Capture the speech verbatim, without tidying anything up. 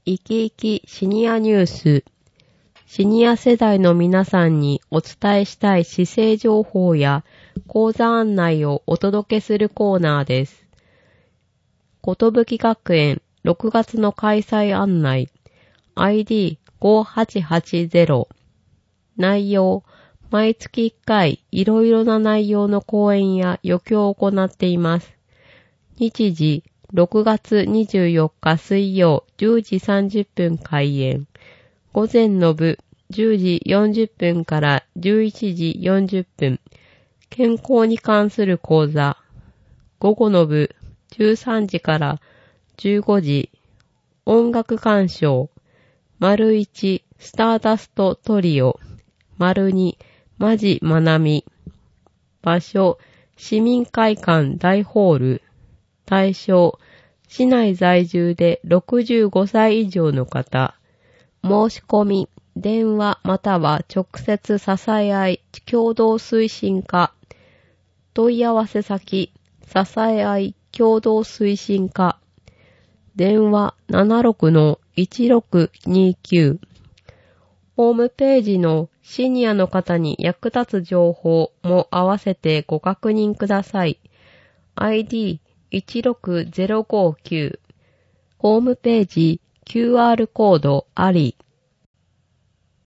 生き生きシニアニュース。シニア世代の皆さんにお伝えしたい市政情報や講座案内をお届けするコーナーです。ことぶき学園ろくがつの開催案内 アイディーごはちはちゼロ 内容、毎月いっかいいろいろな内容の講演や余興を行っています。日時ろくがつにじゅうよっか水曜じゅうじさんじゅっぷん開演。午前の部じゅうじよんじゅっぷんからじゅういちじよんじゅっぷん。健康に関する講座。午後の部じゅうさんじからじゅうごじ。音楽鑑賞。丸いちスターダストトリオ。丸にマジマナミ。場所市民会館大ホール。対象市内在住でろくじゅうごさい以上の方。申し込み電話または直接支え合い共同推進課。問い合わせ先支え合い共同推進課。電話 ななろくのいちろくにきゅう。ホームページのシニアの方に役立つ情報も合わせてご確認ください。アイディーいちろくゼロごきゅう。ホームページ キューアール コードあり。